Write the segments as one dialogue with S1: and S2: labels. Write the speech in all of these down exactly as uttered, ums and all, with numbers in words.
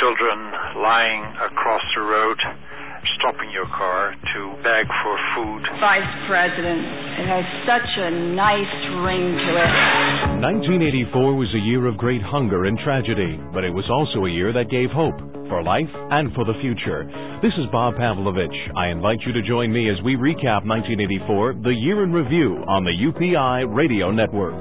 S1: children lying across the road, stopping your car to beg for food.
S2: Vice President, it has such a nice ring to it.
S3: nineteen eighty-four was a year of great hunger and tragedy, but it was also a year that gave hope for life and for the future. This is Bob Pavlovich. I invite you to join me as we recap nineteen eighty-four, the year in review on the U P I Radio Network.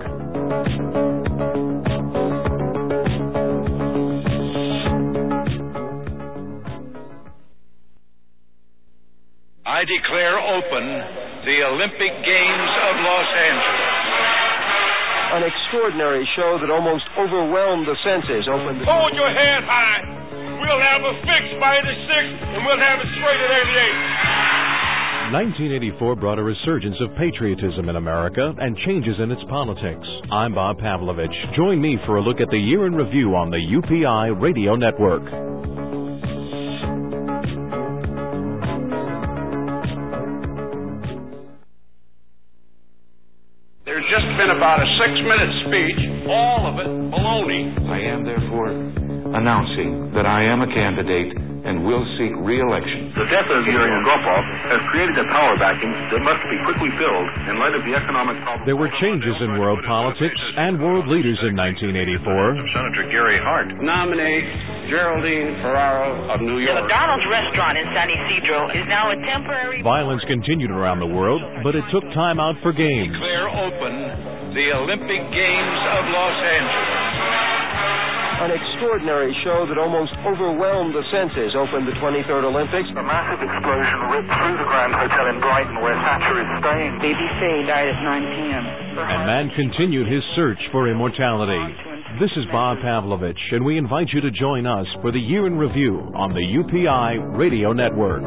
S4: I declare open the Olympic Games of Los Angeles.
S5: An extraordinary show that almost overwhelmed the senses opened.
S6: Hold your head high. We'll have a fix by eighty-six, and we'll have it straight at eighty-eight.
S3: nineteen eighty-four brought a resurgence of patriotism in America and changes in its politics. I'm Bob Pavlovich. Join me for a look at the year in review on the U P I Radio Network.
S4: There's just been about a six-minute speech, all of it baloney.
S7: I am therefore announcing that I am a candidate and will seek re-election.
S8: The death of Yuri Andropov has created a power vacuum that must be quickly filled in light of the economic problems.
S3: There were changes in world politics and world leaders in nineteen eighty-four.
S4: Senator Gary Hart.
S9: Nominate Geraldine Ferraro of New York.
S10: The McDonald's restaurant in San Isidro is now a temporary...
S3: Violence continued around the world, but it took time out for games.
S4: Declare open the Olympic Games of Los Angeles.
S5: An extraordinary show that almost overwhelmed the senses opened the twenty-third Olympics.
S8: A massive explosion ripped through the Grand Hotel in Brighton, where Thatcher is staying.
S2: B B C died at nine p.m.
S3: And man continued his search for immortality. This is Bob Pavlovich, and we invite you to join us for the year in review on the U P I Radio Network.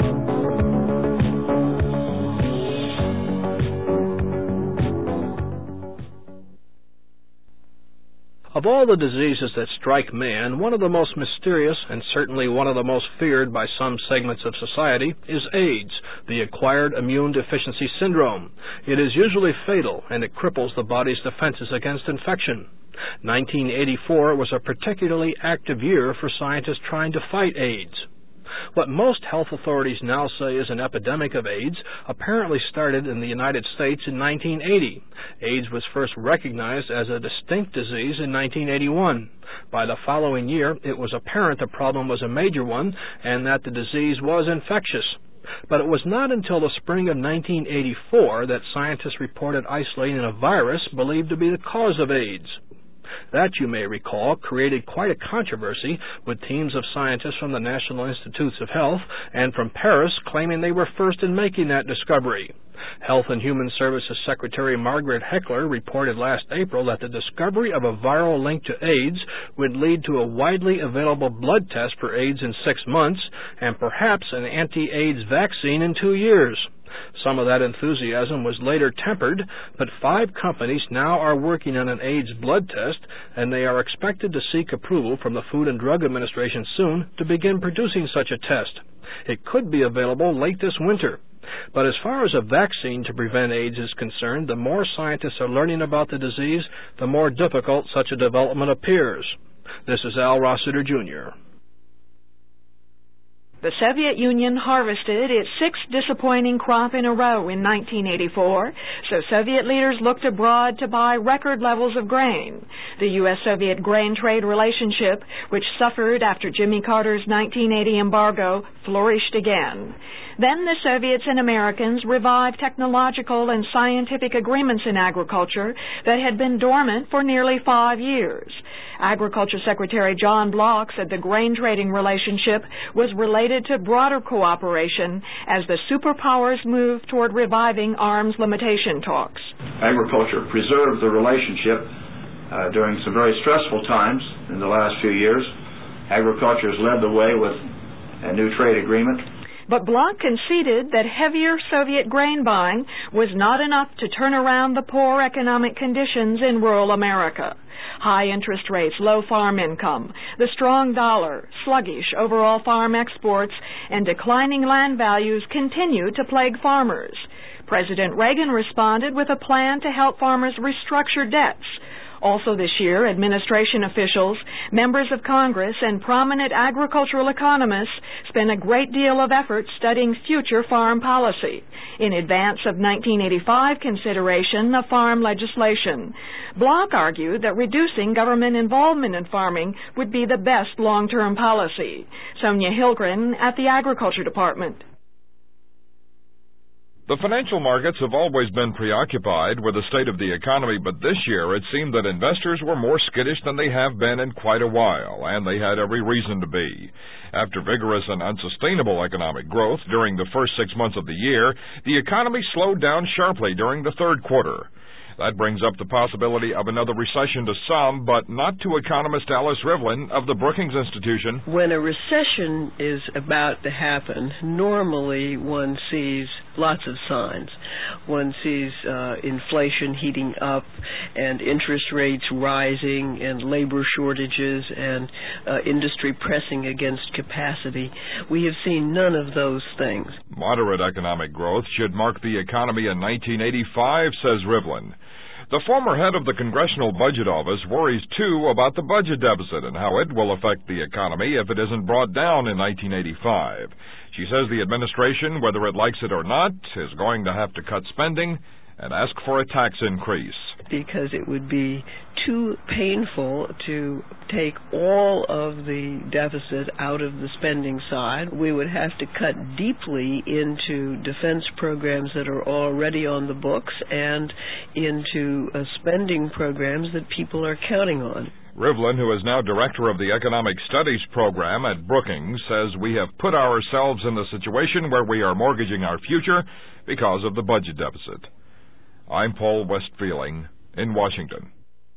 S11: Of all the diseases that strike man, one of the most mysterious and certainly one of the most feared by some segments of society is AIDS, the acquired immune deficiency syndrome. It is usually fatal, and it cripples the body's defenses against infection. nineteen eighty-four was a particularly active year for scientists trying to fight AIDS. What most health authorities now say is an epidemic of AIDS apparently started in the United States in nineteen eighty. AIDS was first recognized as a distinct disease in nineteen eighty-one. By the following year, it was apparent the problem was a major one and that the disease was infectious. But it was not until the spring of nineteen eighty-four that scientists reported isolating a virus believed to be the cause of AIDS. That, you may recall, created quite a controversy, with teams of scientists from the National Institutes of Health and from Paris claiming they were first in making that discovery. Health and Human Services Secretary Margaret Heckler reported last April that the discovery of a viral link to AIDS would lead to a widely available blood test for AIDS in six months and perhaps an anti-AIDS vaccine in two years. Some of that enthusiasm was later tempered, but five companies now are working on an AIDS blood test, and they are expected to seek approval from the Food and Drug Administration soon to begin producing such a test. It could be available late this winter. But as far as a vaccine to prevent AIDS is concerned, the more scientists are learning about the disease, the more difficult such a development appears. This is Al Rossiter, Junior
S12: The Soviet Union harvested its sixth disappointing crop in a row in nineteen eighty-four, so Soviet leaders looked abroad to buy record levels of grain. The U S Soviet grain trade relationship, which suffered after Jimmy Carter's nineteen eighty embargo, flourished again. Then the Soviets and Americans revived technological and scientific agreements in agriculture that had been dormant for nearly five years. Agriculture Secretary John Bloch said the grain trading relationship was related to broader cooperation as the superpowers moved toward reviving arms limitation talks.
S13: Agriculture preserved the relationship uh, during some very stressful times in the last few years. Agriculture has led the way with a new trade agreement.
S12: But Bloch conceded that heavier Soviet grain buying was not enough to turn around the poor economic conditions in rural America. High interest rates, low farm income, the strong dollar, sluggish overall farm exports, and declining land values continued to plague farmers. President Reagan responded with a plan to help farmers restructure debts. Also this year, administration officials, members of Congress, and prominent agricultural economists spent a great deal of effort studying future farm policy in advance of nineteen eighty-five consideration of farm legislation. Block argued that reducing government involvement in farming would be the best long-term policy. Sonia Hilgren at the Agriculture Department.
S14: The financial markets have always been preoccupied with the state of the economy, but this year it seemed that investors were more skittish than they have been in quite a while, and they had every reason to be. After vigorous and unsustainable economic growth during the first six months of the year, the economy slowed down sharply during the third quarter. That brings up the possibility of another recession to some, but not to economist Alice Rivlin of the Brookings Institution.
S15: When a recession is about to happen, normally one sees lots of signs. One sees uh, inflation heating up and interest rates rising and labor shortages and uh, industry pressing against capacity. We have seen none of those things.
S14: Moderate economic growth should mark the economy in nineteen eighty-five, says Rivlin. The former head of the Congressional Budget Office worries, too, about the budget deficit and how it will affect the economy if it isn't brought down in nineteen eighty-five. She says the administration, whether it likes it or not, is going to have to cut spending and ask for a tax increase.
S15: Because it would be too painful to take all of the deficit out of the spending side. We would have to cut deeply into defense programs that are already on the books and into uh, spending programs that people are counting on.
S14: Rivlin, who is now director of the Economic Studies program at Brookings, says we have put ourselves in the situation where we are mortgaging our future because of the budget deficit. I'm Paul Westpheling in Washington.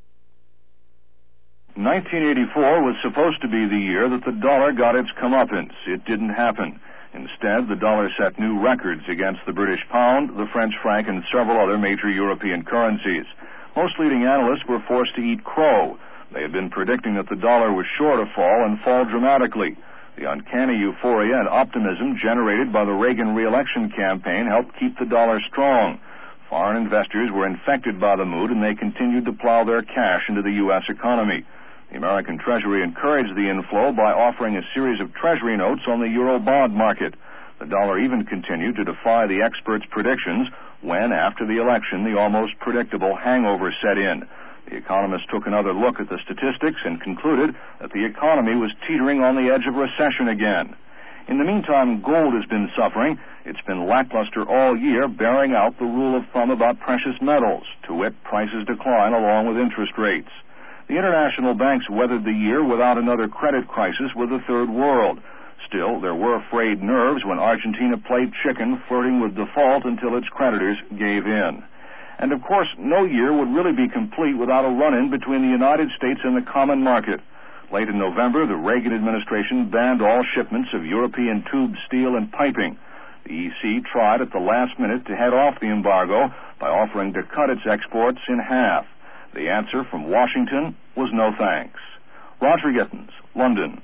S8: nineteen eighty-four was supposed to be the year that the dollar got its comeuppance. It didn't happen. Instead, the dollar set new records against the British pound, the French franc, and several other major European currencies. Most leading analysts were forced to eat crow. They had been predicting that the dollar was sure to fall and fall dramatically. The uncanny euphoria and optimism generated by the Reagan re-election campaign helped keep the dollar strong. Foreign investors were infected by the mood, and they continued to plow their cash into the U S economy. The American Treasury encouraged the inflow by offering a series of Treasury notes on the Euro bond market. The dollar even continued to defy the experts' predictions when, after the election, the almost predictable hangover set in. The economists took another look at the statistics and concluded that the economy was teetering on the edge of recession again. In the meantime, gold has been suffering. It's been lackluster all year, bearing out the rule of thumb about precious metals, to wit, prices decline along with interest rates. The international banks weathered the year without another credit crisis with the third world. Still, there were frayed nerves when Argentina played chicken, flirting with default until its creditors gave in. And of course, no year would really be complete without a run-in between the United States and the common market. Late in November, the Reagan administration banned all shipments of European tube steel and piping. The E C tried at the last minute to head off the embargo by offering to cut its exports in half. The answer from Washington was no thanks. Roger Gittins, London.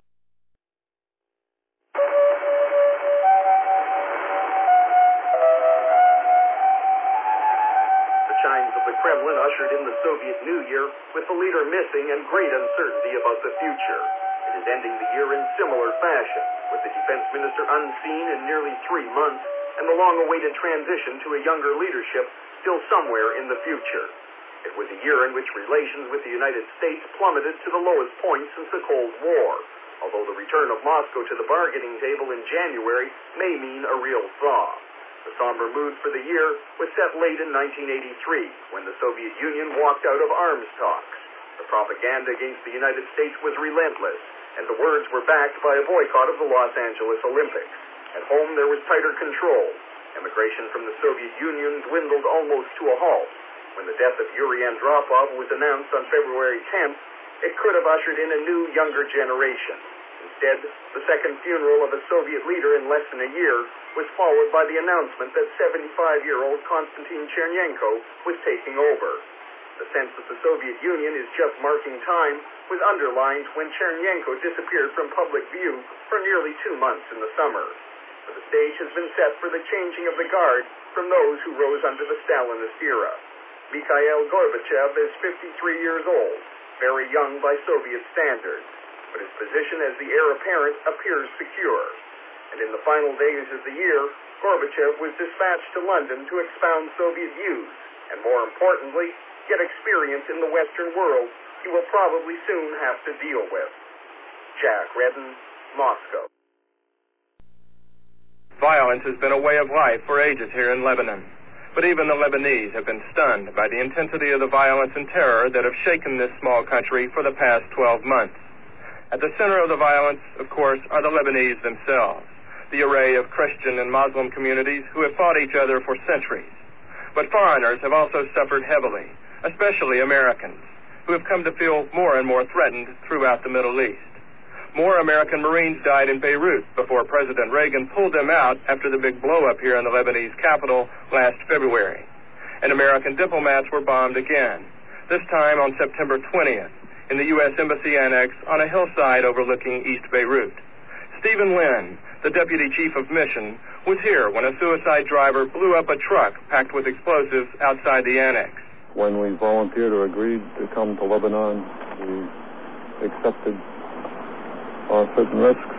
S16: Kremlin ushered in the Soviet New Year with the leader missing and great uncertainty about the future. It is ending the year in similar fashion, with the defense minister unseen in nearly three months and the long-awaited transition to a younger leadership still somewhere in the future. It was a year in which relations with the United States plummeted to the lowest point since the Cold War, although the return of Moscow to the bargaining table in January may mean a real thaw. The somber mood for the year was set late in nineteen eighty-three, when the Soviet Union walked out of arms talks. The propaganda against the United States was relentless, and the words were backed by a boycott of the Los Angeles Olympics. At home, there was tighter control. Immigration from the Soviet Union dwindled almost to a halt. When the death of Yuri Andropov was announced on February tenth, it could have ushered in a new, younger generation. Instead, the second funeral of a Soviet leader in less than a year was followed by the announcement that seventy-five-year-old Konstantin Chernenko was taking over. The sense that the Soviet Union is just marking time was underlined when Chernenko disappeared from public view for nearly two months in the summer. But the stage has been set for the changing of the guard from those who rose under the Stalinist era. Mikhail Gorbachev is fifty-three years old, very young by Soviet standards, but his position as the heir apparent appears secure. And in the final days of the year, Gorbachev was dispatched to London to expound Soviet views, and more importantly, get experience in the Western world he will probably soon have to deal with. Jack Redden, Moscow.
S17: Violence has been a way of life for ages here in Lebanon. But even the Lebanese have been stunned by the intensity of the violence and terror that have shaken this small country for the past twelve months. At the center of the violence, of course, are the Lebanese themselves, the array of Christian and Muslim communities who have fought each other for centuries. But foreigners have also suffered heavily, especially Americans, who have come to feel more and more threatened throughout the Middle East. More American Marines died in Beirut before President Reagan pulled them out after the big blow-up here in the Lebanese capital last February. And American diplomats were bombed again, this time on September twentieth, in the U S Embassy Annex on a hillside overlooking East Beirut. Stephen Lynn, the Deputy Chief of Mission, was here when a suicide driver blew up a truck packed with explosives outside the annex.
S18: When we volunteered or agreed to come to Lebanon, we accepted Uh, certain risks.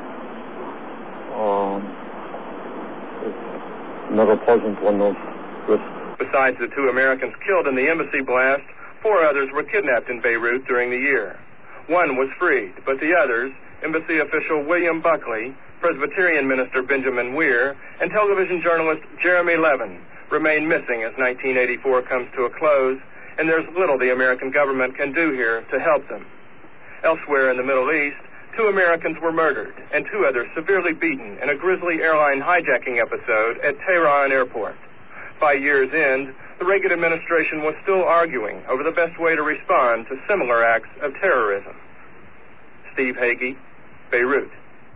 S18: Um, it's never pleasant when those risks.
S17: Besides the two Americans killed in the embassy blast, four others were kidnapped in Beirut during the year. One was freed, but the others, embassy official William Buckley, Presbyterian minister Benjamin Weir, and television journalist Jeremy Levin, remain missing as nineteen eighty-four comes to a close, and there's little the American government can do here to help them. Elsewhere in the Middle East, two Americans were murdered and two others severely beaten in a grisly airline hijacking episode at Tehran Airport. By year's end, the Reagan administration was still arguing over the best way to respond to similar acts of terrorism. Steve Hagee, Beirut.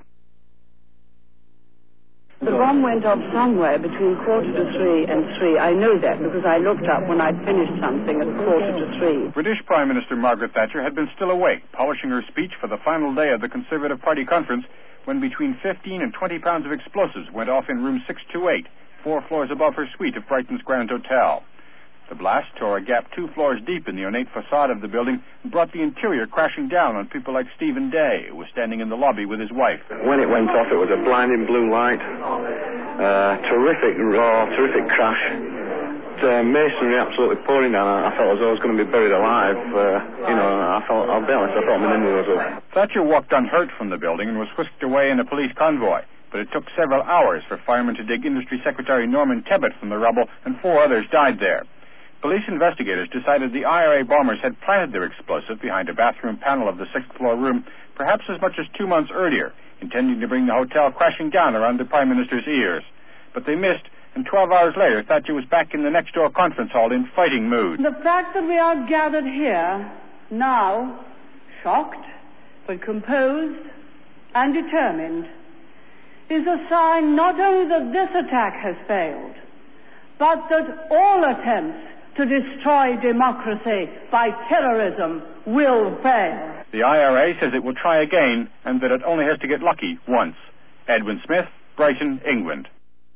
S19: The bomb went off somewhere between quarter to three and three. I know that because I looked up when I'd finished something at quarter to three.
S20: British Prime Minister Margaret Thatcher had been still awake, polishing her speech for the final day of the Conservative Party conference, when between fifteen and twenty pounds of explosives went off in room six two eight, four floors above her suite of Brighton's Grand Hotel. The blast tore a gap two floors deep in the ornate facade of the building and brought the interior crashing down on people like Stephen Day, who was standing in the lobby with his wife.
S21: When it went off, it was a blinding blue light, uh, terrific roar, terrific crash. Uh, masonry absolutely pouring down. I felt as though I was going to be buried alive. Uh, you know, I felt, I'll be honest, I thought my name was up.
S20: Thatcher walked unhurt from the building and was whisked away in a police convoy, but it took several hours for firemen to dig Industry Secretary Norman Tebbit from the rubble, and four others died there. Police investigators decided the I R A bombers had planted their explosive behind a bathroom panel of the sixth-floor room perhaps as much as two months earlier, intending to bring the hotel crashing down around the Prime Minister's ears. But they missed, and twelve hours later, Thatcher was back in the next-door conference hall in fighting mood.
S22: The fact that we are gathered here now, shocked, but composed and determined, is a sign not only that this attack has failed, but that all attempts to destroy democracy by terrorism will fail.
S20: The I R A says it will try again and that it only has to get lucky once. Edwin Smith, Brighton, England.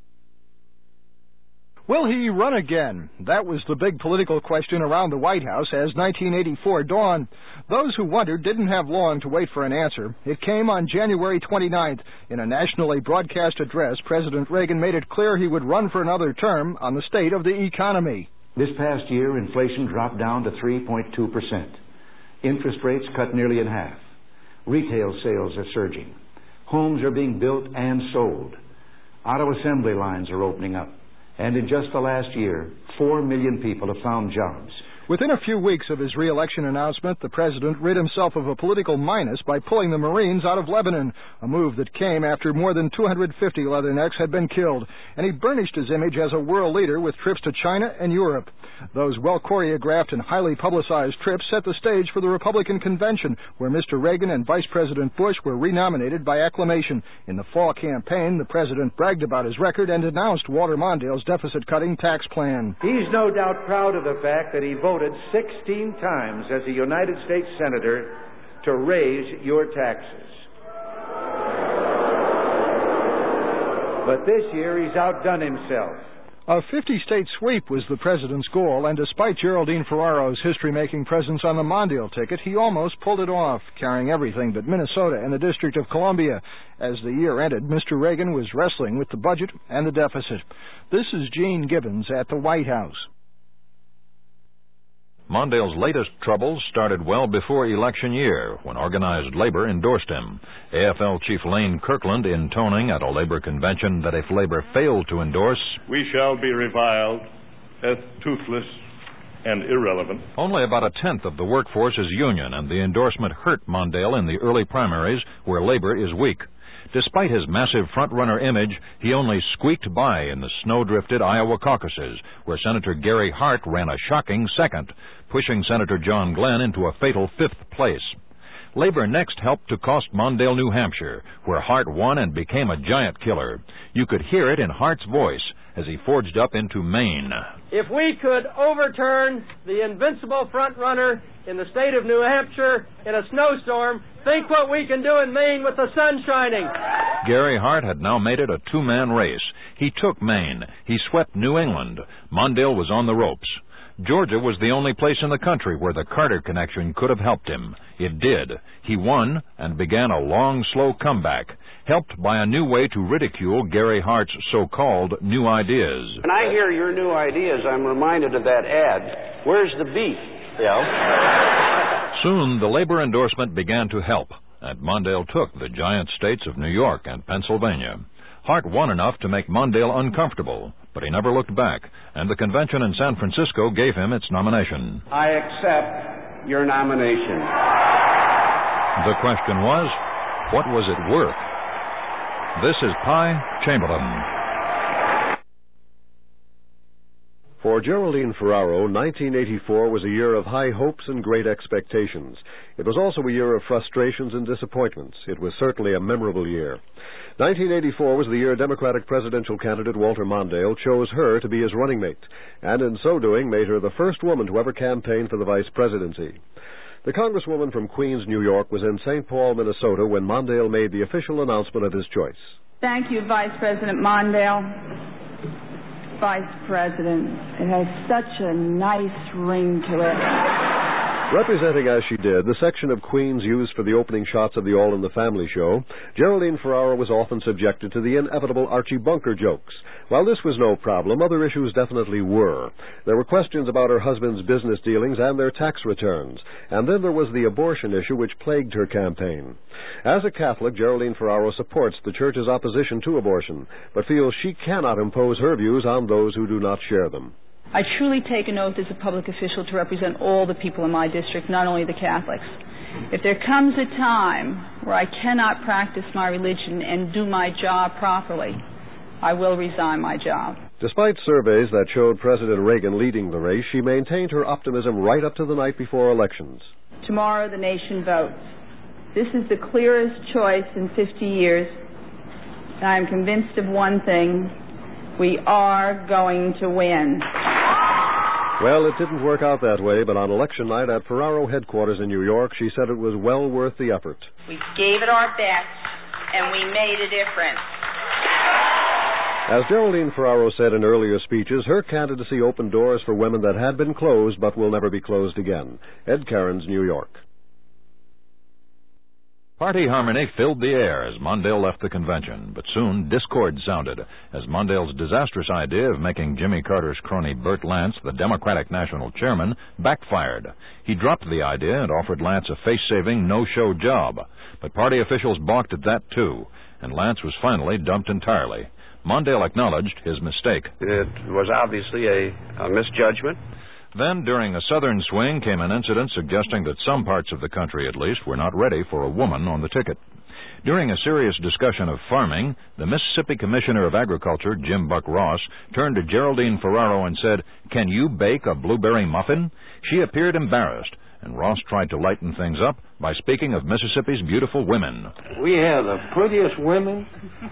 S11: Will he run again? That was the big political question around the White House as nineteen eighty-four dawned. Those who wondered didn't have long to wait for an answer. It came on January twenty-ninth. In a nationally broadcast address, President Reagan made it clear he would run for another term on the state of the economy.
S23: This past year, inflation dropped down to three point two percent. Interest rates cut nearly in half. Retail sales are surging. Homes are being built and sold. Auto assembly lines are opening up. And in just the last year, four million people have found jobs.
S11: Within a few weeks of his re-election announcement, the president rid himself of a political minus by pulling the Marines out of Lebanon, a move that came after more than two hundred fifty Leathernecks had been killed, and he burnished his image as a world leader with trips to China and Europe. Those well-choreographed and highly publicized trips set the stage for the Republican convention, where Mister Reagan and Vice President Bush were renominated by acclamation. In the fall campaign, the president bragged about his record and announced Walter Mondale's deficit-cutting tax plan.
S24: He's no doubt proud of the fact that he voted sixteen times as a United States Senator to raise your taxes. But this year he's outdone himself.
S1: A fifty-state sweep was the president's goal, and despite Geraldine Ferraro's history-making presence on the Mondale ticket, he almost pulled it off, carrying everything but Minnesota and the District of Columbia. As the year ended, Mister Reagan was wrestling with the budget and the deficit. This is Gene Gibbons at the White House.
S6: Mondale's latest troubles started well before election year, when organized labor endorsed him. A F L Chief Lane Kirkland intoning at a labor convention that if labor failed to endorse,
S7: we shall be reviled as toothless and irrelevant.
S6: Only about a tenth of the workforce is union, and the endorsement hurt Mondale in the early primaries, where labor is weak. Despite his massive front-runner image, he only squeaked by in the snow-drifted Iowa caucuses, where Senator Gary Hart ran a shocking second, pushing Senator John Glenn into a fatal fifth place. Labor next helped to cost Mondale, New Hampshire, where Hart won and became a giant killer. You could hear it in Hart's voice as he forged up into Maine.
S9: If we could overturn the invincible front-runner in the state of New Hampshire in a snowstorm, think what we can do in Maine with the sun shining.
S6: Gary Hart had now made it a two-man race. He took Maine. He swept New England. Mondale was on the ropes. Georgia was the only place in the country where the Carter connection could have helped him. It did. He won and began a long, slow comeback, helped by a new way to ridicule Gary Hart's so-called new ideas.
S25: When I hear your new ideas, I'm reminded of that ad, "Where's the beef?" Yeah.
S6: Soon, the labor endorsement began to help, and Mondale took the giant states of New York and Pennsylvania. Hart won enough to make Mondale uncomfortable, but he never looked back, and the convention in San Francisco gave him its nomination.
S25: I accept your nomination.
S6: The question was, what was it worth? This is Pye Chamberlain.
S26: For Geraldine Ferraro, nineteen eighty-four was a year of high hopes and great expectations. It was also a year of frustrations and disappointments. It was certainly a memorable year. nineteen eighty-four was the year Democratic presidential candidate Walter Mondale chose her to be his running mate, and in so doing made her the first woman to ever campaign for the vice presidency. The congresswoman from Queens, New York, was in Saint Paul, Minnesota, when Mondale made the official announcement of his choice.
S2: Thank you, Vice President Mondale. Vice President, it has such a nice ring to it.
S26: Representing as she did the section of Queens used for the opening shots of the All in the Family show, Geraldine Ferraro was often subjected to the inevitable Archie Bunker jokes. While this was no problem, other issues definitely were. There were questions about her husband's business dealings and their tax returns, and then there was the abortion issue which plagued her campaign. As a Catholic, Geraldine Ferraro supports the Church's opposition to abortion, but feels she cannot impose her views on those who do not share them.
S2: I truly take an oath as a public official to represent all the people in my district, not only the Catholics. If there comes a time where I cannot practice my religion and do my job properly, I will resign my job.
S26: Despite surveys that showed President Reagan leading the race, she maintained her optimism right up to the night before elections.
S2: Tomorrow the nation votes. This is the clearest choice in fifty years. And I am convinced of one thing. We are going to win.
S26: Well, it didn't work out that way, but on election night at Ferraro headquarters in New York, she said it was well worth the effort.
S10: We gave it our best, and we made a difference.
S26: As Geraldine Ferraro said in earlier speeches, her candidacy opened doors for women that had been closed but will never be closed again. Ed Cairns, New York.
S6: Party harmony filled the air as Mondale left the convention, but soon discord sounded as Mondale's disastrous idea of making Jimmy Carter's crony Burt Lance the Democratic National Chairman backfired. He dropped the idea and offered Lance a face-saving, no-show job, but party officials balked at that too, and Lance was finally dumped entirely. Mondale acknowledged his mistake.
S21: It was obviously a, a misjudgment.
S6: Then, during a southern swing, came an incident suggesting that some parts of the country, at least, were not ready for a woman on the ticket. During a serious discussion of farming, the Mississippi Commissioner of Agriculture, Jim Buck Ross, turned to Geraldine Ferraro and said, "Can you bake a blueberry muffin?" She appeared embarrassed, and Ross tried to lighten things up by speaking of Mississippi's beautiful women.
S27: We have the prettiest women,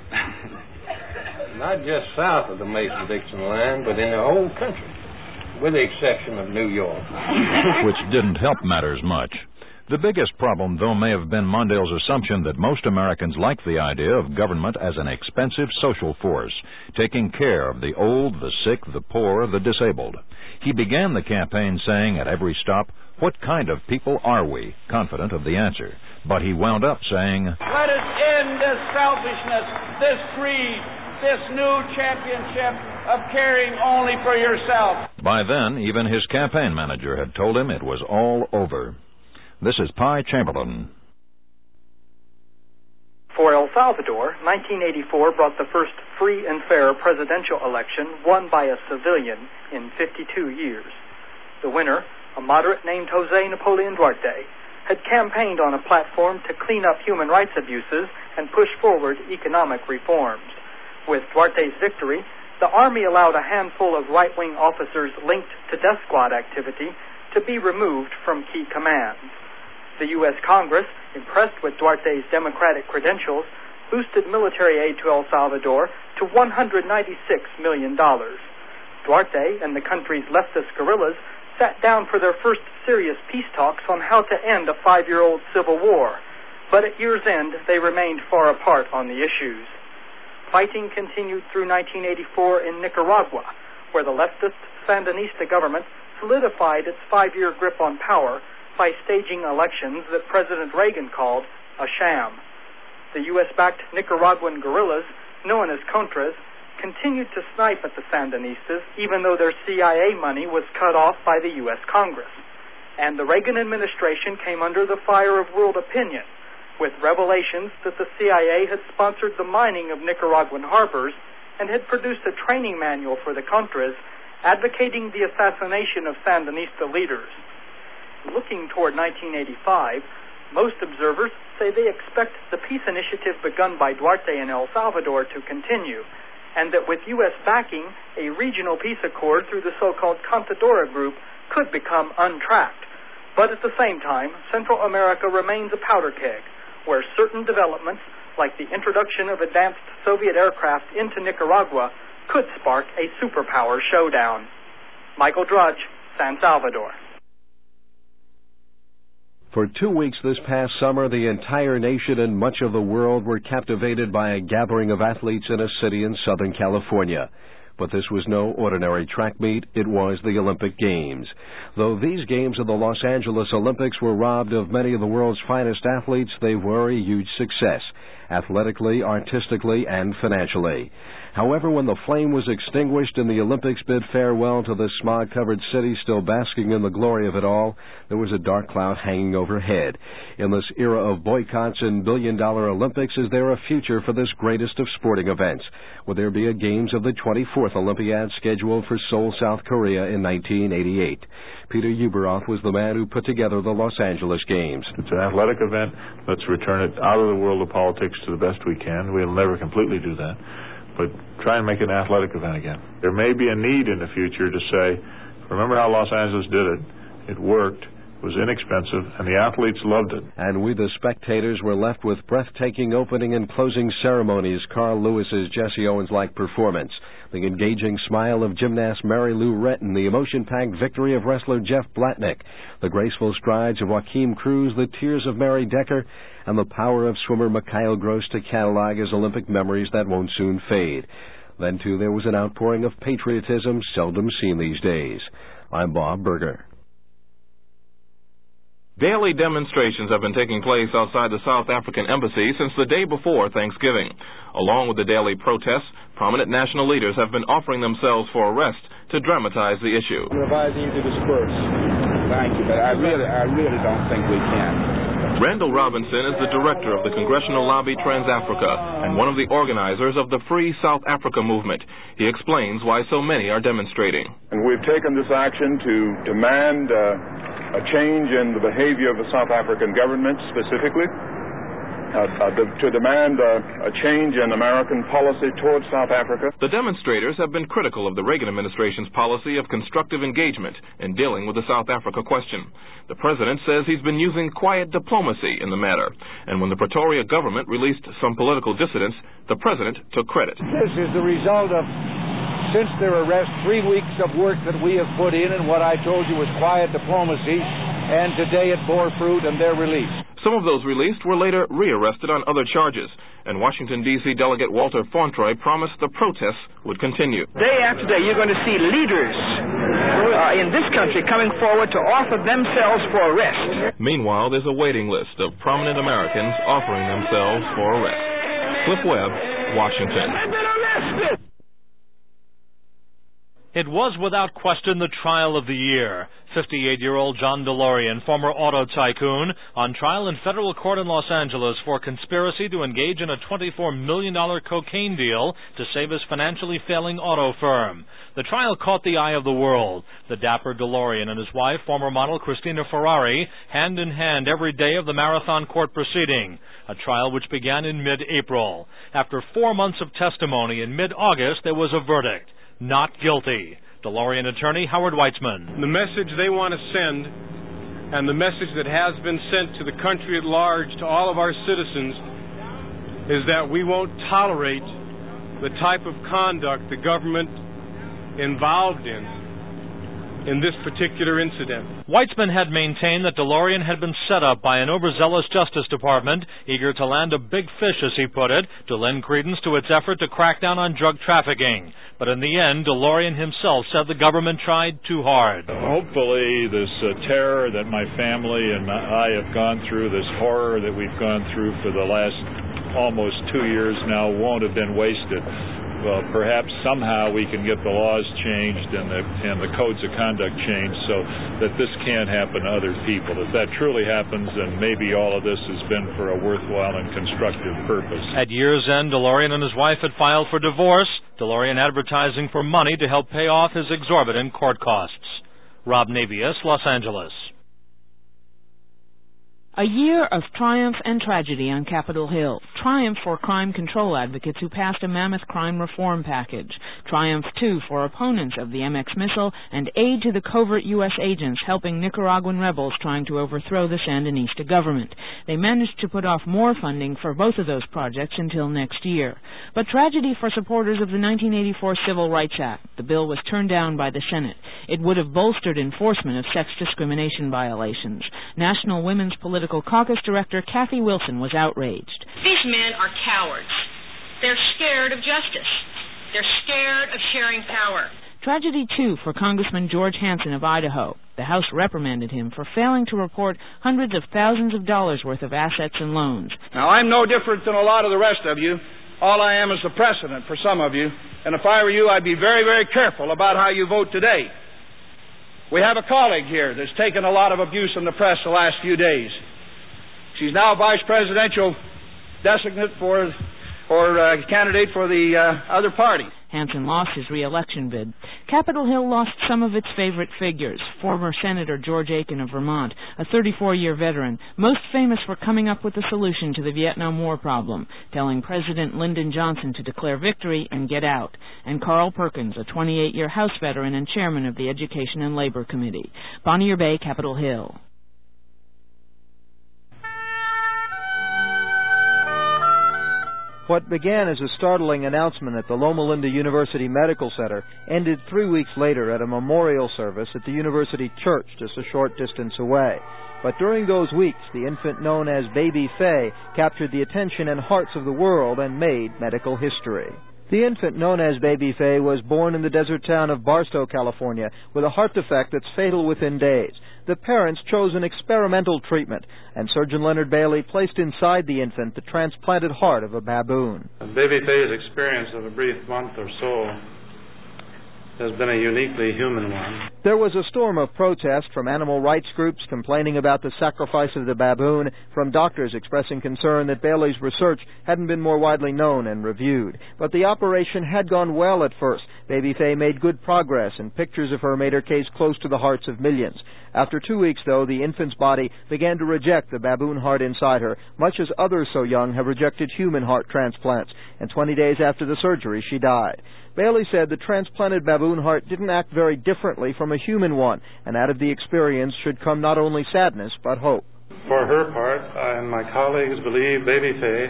S27: not just south of the Mason-Dixon line, but in the whole country, with the exception of New York.
S6: Which didn't help matters much. The biggest problem, though, may have been Mondale's assumption that most Americans like the idea of government as an expensive social force, taking care of the old, the sick, the poor, the disabled. He began the campaign saying at every stop, "What kind of people are we?" confident of the answer. But he wound up saying,
S3: "Let us end this selfishness, this greed, this new championship of caring only for yourself."
S6: By then, even his campaign manager had told him it was all over. This is Pi Chamberlain.
S4: For El Salvador, nineteen eighty-four brought the first free and fair presidential election won by a civilian in fifty-two years. The winner, a moderate named Jose Napoleon Duarte, had campaigned on a platform to clean up human rights abuses and push forward economic reforms. With Duarte's victory, the Army allowed a handful of right-wing officers linked to death squad activity to be removed from key commands. The U S Congress, impressed with Duarte's democratic credentials, boosted military aid to El Salvador to one hundred ninety-six million dollars. Duarte and the country's leftist guerrillas sat down for their first serious peace talks on how to end a five-year-old civil war, but at year's end they remained far apart on the issues. Fighting continued through nineteen eighty-four in Nicaragua, where the leftist Sandinista government solidified its five-year grip on power by staging elections that President Reagan called a sham. The U S-backed Nicaraguan guerrillas, known as Contras, continued to snipe at the Sandinistas, even though their C I A money was cut off by the U S Congress. And the Reagan administration came under the fire of world opinion, with revelations that the C I A had sponsored the mining of Nicaraguan harbors and had produced a training manual for the Contras advocating the assassination of Sandinista leaders. Looking toward nineteen eighty-five, most observers say they expect the peace initiative begun by Duarte in El Salvador to continue, and that with U S backing, a regional peace accord through the so-called Contadora Group could become untracked. But at the same time, Central America remains a powder keg, where certain developments, like the introduction of advanced Soviet aircraft into Nicaragua, could spark a superpower showdown. Michael Drudge, San Salvador.
S26: For two weeks this past summer, the entire nation and much of the world were captivated by a gathering of athletes in a city in Southern California. But this was no ordinary track meet, it was the Olympic Games. Though these Games of the Los Angeles Olympics were robbed of many of the world's finest athletes, they were a huge success, athletically, artistically, and financially. However, when the flame was extinguished and the Olympics bid farewell to the smog-covered city still basking in the glory of it all, there was a dark cloud hanging overhead. In this era of boycotts and billion-dollar Olympics, is there a future for this greatest of sporting events? Will there be a Games of the twenty-fourth Olympiad scheduled for Seoul, South Korea in nineteen eighty-eight? Peter Ueberroth was the man who put together the Los Angeles Games.
S5: It's an athletic event. Let's return it out of the world of politics to the best we can. We'll never completely do that, but try and make it an athletic event again. There may be a need in the future to say, remember how Los Angeles did it? It worked, it was inexpensive, and the athletes loved it.
S26: And we, the spectators, were left with breathtaking opening and closing ceremonies, Carl Lewis's Jesse Owens-like performance, the engaging smile of gymnast Mary Lou Retton, the emotion-packed victory of wrestler Jeff Blatnick, the graceful strides of Joaquin Cruz, the tears of Mary Decker, and the power of swimmer Mikhail Gross to catalog as Olympic memories that won't soon fade. Then, too, there was an outpouring of patriotism seldom seen these days. I'm Bob Berger.
S12: Daily demonstrations have been taking place outside the South African embassy since the day before Thanksgiving. Along with the daily protests, prominent national leaders have been offering themselves for arrest to dramatize the issue.
S13: We're advising you to disperse. Thank you, but I really, I really don't think we can.
S12: Randall Robinson is the director of the Congressional Lobby Trans-Africa and one of the organizers of the Free South Africa movement. He explains why so many are demonstrating.
S14: And we've taken this action to demand uh, a change in the behavior of the South African government specifically, uh, uh, the, to demand uh, a change in American policy towards South Africa.
S12: The demonstrators have been critical of the Reagan administration's policy of constructive engagement in dealing with the South Africa question. The president says he's been using quiet diplomacy in the matter, and when the Pretoria government released some political dissidents, the president took credit.
S24: This is the result of, since their arrest, three weeks of work that we have put in, and what I told you was quiet diplomacy, and today it bore fruit and they're released.
S12: Some of those released were later rearrested on other charges, and Washington, D C Delegate Walter Fauntroy promised the protests would continue.
S8: Day after day, you're going to see leaders uh, in this country coming forward to offer themselves for arrest.
S12: Meanwhile, there's a waiting list of prominent Americans offering themselves for arrest. Cliff Webb, Washington.
S8: I've been arrested!
S15: It was without question the trial of the year. fifty-eight-year-old John DeLorean, former auto tycoon, on trial in federal court in Los Angeles for conspiracy to engage in a twenty-four million dollars cocaine deal to save his financially failing auto firm. The trial caught the eye of the world. The dapper DeLorean and his wife, former model Christina Ferrari, hand in hand every day of the marathon court proceeding, a trial which began in mid-April. After four months of testimony, in mid-August there was a verdict. Not guilty. DeLorean attorney Howard Weitzman.
S16: The message they want to send, and the message that has been sent to the country at large, to all of our citizens, is that we won't tolerate the type of conduct the government involved in in this particular incident.
S15: Weitzman had maintained that DeLorean had been set up by an overzealous Justice Department, eager to land a big fish, as he put it, to lend credence to its effort to crack down on drug trafficking. But in the end, DeLorean himself said the government tried too hard.
S5: Hopefully this uh, terror that my family and I have gone through, this horror that we've gone through for the last almost two years now, won't have been wasted. Well, perhaps somehow we can get the laws changed and the, and the codes of conduct changed so that this can't happen to other people. If that truly happens, then maybe all of this has been for a worthwhile and constructive purpose.
S15: At year's end, DeLorean and his wife had filed for divorce, DeLorean advertising for money to help pay off his exorbitant court costs. Rob Navius, Los Angeles.
S17: A year of triumph and tragedy on Capitol Hill. Triumph for crime control advocates who passed a mammoth crime reform package. Triumph, too, for opponents of the M X missile and aid to the covert U S agents helping Nicaraguan rebels trying to overthrow the Sandinista government. They managed to put off more funding for both of those projects until next year. But tragedy for supporters of the nineteen eighty-four Civil Rights Act. The bill was turned down by the Senate. It would have bolstered enforcement of sex discrimination violations. National Women's Political Caucus Director Kathy Wilson was outraged.
S18: These men are cowards. They're scared of justice. They're scared of sharing power.
S17: Tragedy, too, for Congressman George Hansen of Idaho. The House reprimanded him for failing to report hundreds of thousands of dollars worth of assets and loans.
S19: Now, I'm no different than a lot of the rest of you. All I am is the precedent for some of you. And if I were you, I'd be very, very careful about how you vote today. We have a colleague here that's taken a lot of abuse in the press the last few days. She's now vice presidential designate for, or uh, candidate for the uh, other party.
S17: Hansen lost his re-election bid. Capitol Hill lost some of its favorite figures. Former Senator George Aiken of Vermont, a thirty-four-year veteran, most famous for coming up with a solution to the Vietnam War problem, telling President Lyndon Johnson to declare victory and get out. And Carl Perkins, a twenty-eight-year House veteran and chairman of the Education and Labor Committee. Bonnier Bay, Capitol Hill.
S1: What began as a startling announcement at the Loma Linda University Medical Center ended three weeks later at a memorial service at the University Church just a short distance away. But during those weeks, the infant known as Baby Faye captured the attention and hearts of the world and made medical history. The infant known as Baby Faye was born in the desert town of Barstow, California, with a heart defect that's fatal within days. The parents chose an experimental treatment, and Surgeon Leonard Bailey placed inside the infant the transplanted heart of a baboon.
S22: Baby Faye's experience of a brief month or so has been a uniquely human one.
S1: There was a storm of protest from animal rights groups complaining about the sacrifice of the baboon, from doctors expressing concern that Bailey's research hadn't been more widely known and reviewed. But the operation had gone well at first. Baby Faye made good progress, and pictures of her made her case close to the hearts of millions. After two weeks, though, the infant's body began to reject the baboon heart inside her, much as others so young have rejected human heart transplants. And twenty days after the surgery, she died. Bailey said the transplanted baboon heart didn't act very differently from a human one, and out of the experience should come not only sadness, but hope.
S22: For her part, I and my colleagues believe Baby Faye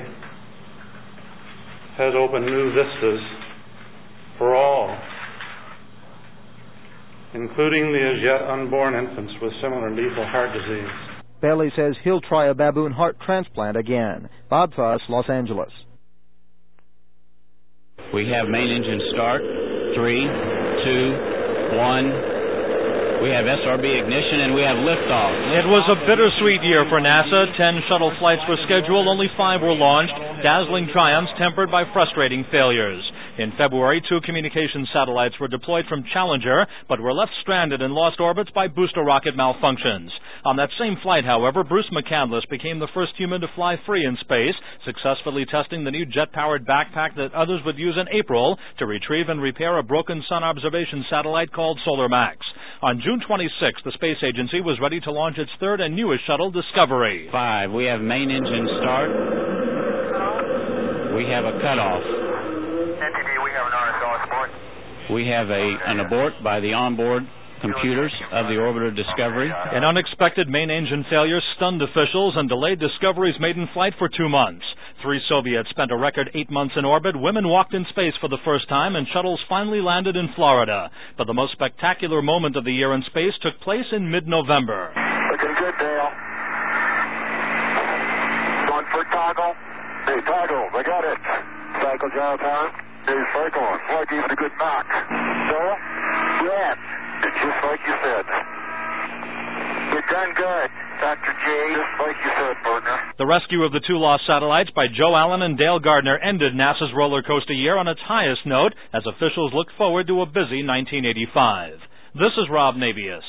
S22: has opened new vistas for all including the as yet unborn infants with similar lethal heart disease.
S2: Bailey says he'll try a baboon heart transplant again. Bob Fuss, Los Angeles.
S7: We have main engine start. Three, two, one. We have S R B ignition, and we have liftoff.
S15: It was a bittersweet year for NASA. Ten shuttle flights were scheduled, only five were launched. Dazzling triumphs tempered by frustrating failures. In February, two communications satellites were deployed from Challenger, but were left stranded in lost orbits by booster rocket malfunctions. On that same flight, however, Bruce McCandless became the first human to fly free in space, successfully testing the new jet-powered backpack that others would use in April to retrieve and repair a broken sun observation satellite called SolarMax. On June twenty-sixth, the space agency was ready to launch its third and newest shuttle, Discovery.
S7: Five. We have main engine start. We have a cutoff. We have a, an abort by the onboard computers of the orbiter Discovery.
S15: An unexpected main engine failure stunned officials and delayed Discovery's maiden flight for two months. Three Soviets spent a record eight months in orbit. Women walked in space for the first time, and shuttles finally landed in Florida. But the most spectacular moment of the year in space took place in mid-November.
S9: Looking good, Dale. Going for toggle. Hey, toggle, I got it. Cycle gyro power. Hey, cycle. Well, I gave it a good knock. So, yes, it's just like you said. You've done good, Doctor J, just like you said, partner.
S15: The rescue of the two lost satellites by Joe Allen and Dale Gardner ended NASA's roller coaster year on its highest note as officials looked forward to a busy nineteen eighty-five. This is Rob Navius.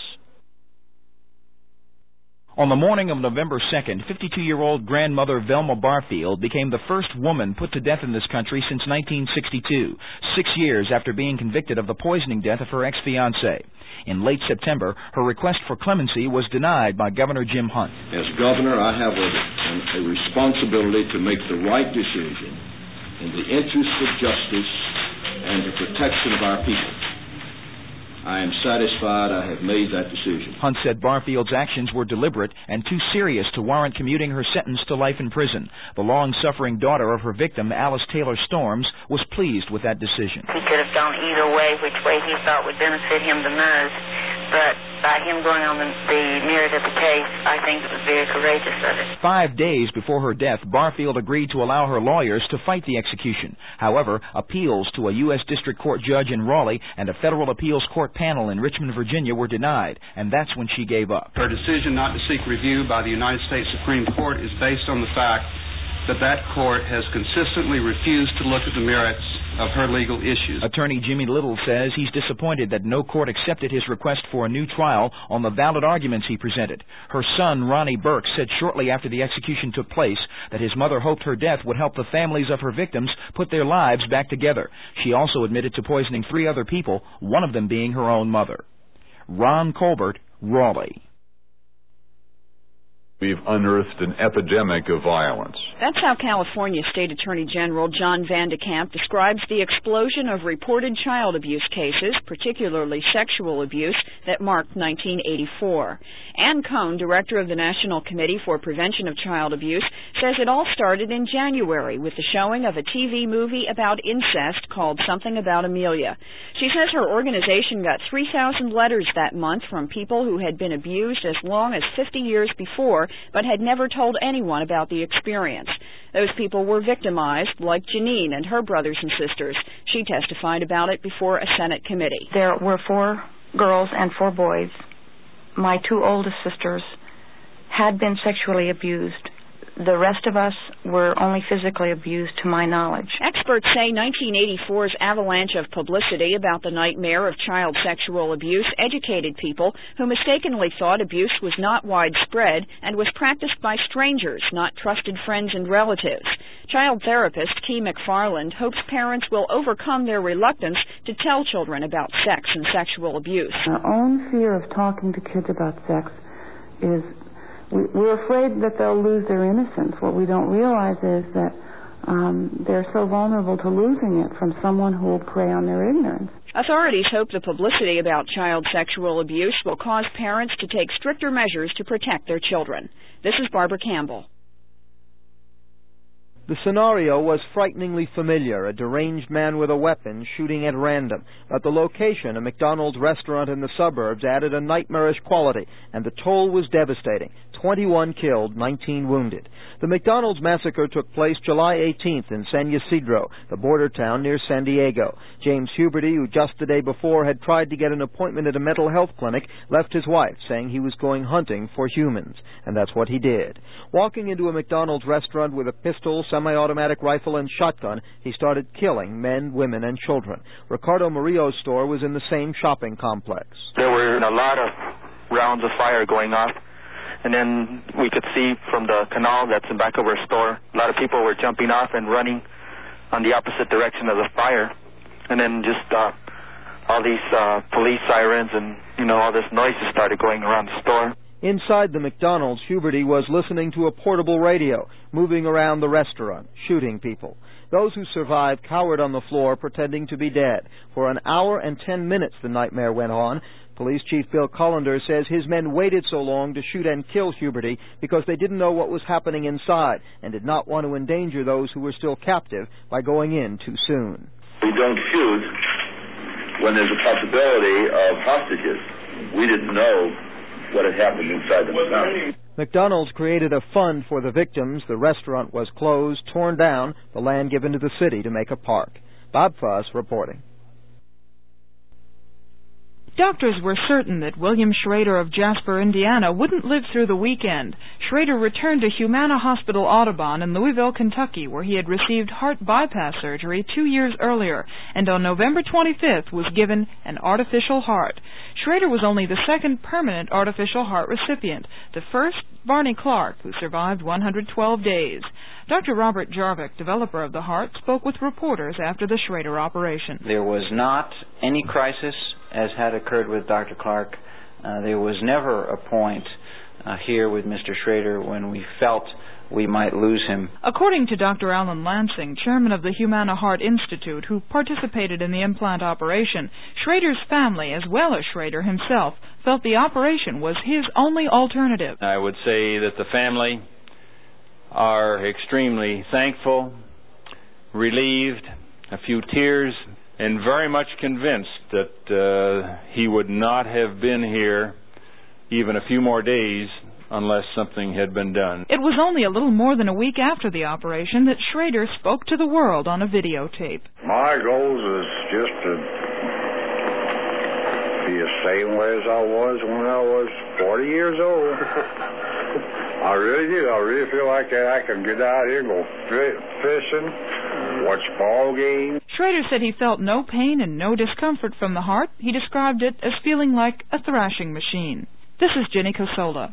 S11: On the morning of November second, fifty-two-year-old grandmother Velma Barfield became the first woman put to death in this country since nineteen sixty-two, six years after being convicted of the poisoning death of her ex-fiancé. In late September, her request for clemency was denied by Governor Jim Hunt.
S20: As governor, I have a, a responsibility to make the right decision in the interests of justice and the protection of our people. I am satisfied I have made that decision.
S11: Hunt said Barfield's actions were deliberate and too serious to warrant commuting her sentence to life in prison. The long-suffering daughter of her victim, Alice Taylor Storms, was pleased with that decision.
S10: He could have gone either way, which way he thought would benefit him the most. But by him going on the, the merit of the case, I think it was very courageous of it.
S11: Five days before her death, Barfield agreed to allow her lawyers to fight the execution. However, appeals to a U S District Court judge in Raleigh and a federal appeals court panel in Richmond, Virginia were denied, and that's when she gave up.
S23: Her decision not to seek review by the United States Supreme Court is based on the fact that that court has consistently refused to look at the merits of her legal issues.
S11: Attorney Jimmy Little says he's disappointed that no court accepted his request for a new trial on the valid arguments he presented. Her son, Ronnie Burke, said shortly after the execution took place that his mother hoped her death would help the families of her victims put their lives back together. She also admitted to poisoning three other people, one of them being her own mother. Ron Colbert, Raleigh.
S25: We've unearthed an epidemic of violence.
S28: That's how California State Attorney General John Van de Kamp describes the explosion of reported child abuse cases, particularly sexual abuse, that marked nineteen eighty-four. Ann Cohn, director of the National Committee for Prevention of Child Abuse, says it all started in January with the showing of a T V movie about incest called Something About Amelia. She says her organization got three thousand letters that month from people who had been abused as long as fifty years before, but had never told anyone about the experience. Those people were victimized, like Janine and her brothers and sisters. She testified about it before a Senate committee.
S29: There were four girls and four boys. My two oldest sisters had been sexually abused. The rest of us were only physically abused, to my knowledge.
S28: Experts say nineteen eighty-four's avalanche of publicity about the nightmare of child sexual abuse educated people who mistakenly thought abuse was not widespread and was practiced by strangers, not trusted friends and relatives. Child therapist Kee McFarland hopes parents will overcome their reluctance to tell children about sex and sexual abuse.
S30: Our own fear of talking to kids about sex is we're afraid that they'll lose their innocence. What we don't realize is that um, they're so vulnerable to losing it from someone who will prey on their ignorance.
S28: Authorities hope the publicity about child sexual abuse will cause parents to take stricter measures to protect their children. This is Barbara Campbell.
S2: The scenario was frighteningly familiar, a deranged man with a weapon shooting at random. But the location, a McDonald's restaurant in the suburbs, added a nightmarish quality, and the toll was devastating. twenty-one killed, nineteen wounded. The McDonald's massacre took place July eighteenth in San Ysidro, the border town near San Diego. James Huberty, who just the day before had tried to get an appointment at a mental health clinic, left his wife, saying he was going hunting for humans. And that's what he did. Walking into a McDonald's restaurant with a pistol, semi-automatic rifle, and shotgun, he started killing men, women, and children. Ricardo Murillo's store was in the same shopping complex.
S3: There were a lot of rounds of fire going off, and then we could see from the canal that's in back of our store, a lot of people were jumping off and running on the opposite direction of the fire, and then just uh, all these uh, police sirens and, you know, all this noise just started going around the store.
S2: Inside the McDonald's, Huberty was listening to a portable radio, moving around the restaurant, shooting people. Those who survived cowered on the floor, pretending to be dead. For an hour and ten minutes the nightmare went on. Police Chief Bill Collender says his men waited so long to shoot and kill Huberty because they didn't know what was happening inside and did not want to endanger those who were still captive by going in too soon.
S4: We don't shoot when there's a possibility of hostages. We didn't know what had happened inside the McDonald's.
S2: McDonald's created a fund for the victims. The restaurant was closed, torn down, the land given to the city to make a park. Bob Fuss reporting.
S17: Doctors were certain that William Schrader of Jasper, Indiana, wouldn't live through the weekend. Schrader returned to Humana Hospital Audubon in Louisville, Kentucky, where he had received heart bypass surgery two years earlier, and on November twenty-fifth was given an artificial heart. Schrader was only the second permanent artificial heart recipient, the first Barney Clark, who survived one hundred twelve days. Doctor Robert Jarvik, developer of the heart, spoke with reporters after the Schrader operation.
S6: There was not any crisis as had occurred with Doctor Clark. Uh, there was never a point uh, here with Mister Schrader when we felt we might lose him.
S17: According to Doctor Alan Lansing, chairman of the Humana Heart Institute, who participated in the implant operation, Schrader's family, as well as Schrader himself, felt the operation was his only alternative.
S12: I would say that the family are extremely thankful, relieved, a few tears, and very much convinced that uh, he would not have been here even a few more days unless something had been done.
S17: It was only a little more than a week after the operation that Schrader spoke to the world on a videotape.
S13: My goals is just to be the same way as I was when I was forty years old. I really do. I really feel like I can get out here and go fishing, watch ball games.
S17: Schrader said he felt no pain and no discomfort from the heart. He described it as feeling like a thrashing machine. This is Jenny Cosola.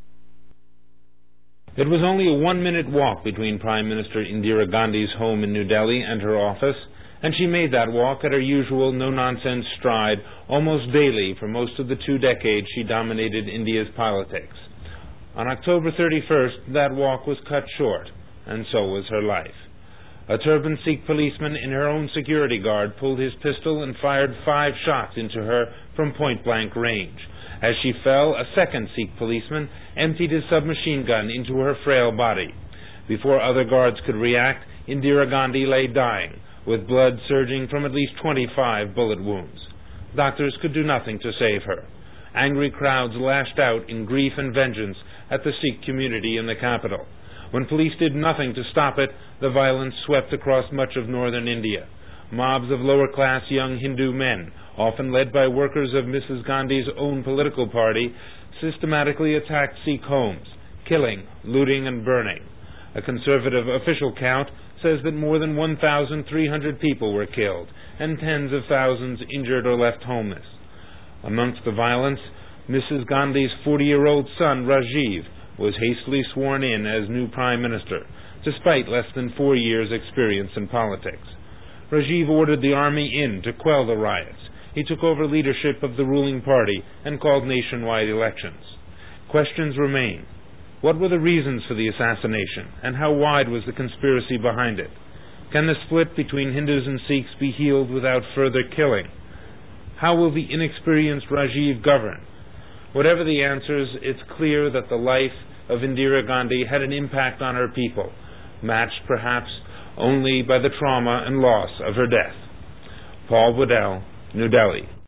S14: It was only a one-minute walk between Prime Minister Indira Gandhi's home in New Delhi and her office, and she made that walk at her usual no-nonsense stride almost daily for most of the two decades she dominated India's politics. On October thirty-first, that walk was cut short, and so was her life. A turbaned Sikh policeman in her own security guard pulled his pistol and fired five shots into her from point-blank range. As she fell, a second Sikh policeman emptied his submachine gun into her frail body. Before other guards could react, Indira Gandhi lay dying, with blood surging from at least twenty-five bullet wounds. Doctors could do nothing to save her. Angry crowds lashed out in grief and vengeance at the Sikh community in the capital. When police did nothing to stop it, the violence swept across much of northern India. Mobs of lower-class young Hindu men, often led by workers of Missus Gandhi's own political party, systematically attacked Sikh homes, killing, looting, and burning. A conservative official count says that more than one thousand three hundred people were killed, and tens of thousands injured or left homeless. Amongst the violence, Missus Gandhi's forty-year-old son, Rajiv, was hastily sworn in as new Prime Minister, despite less than four years' experience in politics. Rajiv ordered the army in to quell the riots. He took over leadership of the ruling party and called nationwide elections. Questions remain. What were the reasons for the assassination, and how wide was the conspiracy behind it? Can the split between Hindus and Sikhs be healed without further killing? How will the inexperienced Rajiv govern? Whatever the answers, it's clear that the life of Indira Gandhi had an impact on her people, matched perhaps only by the trauma and loss of her death. Paul Waddell, New Delhi.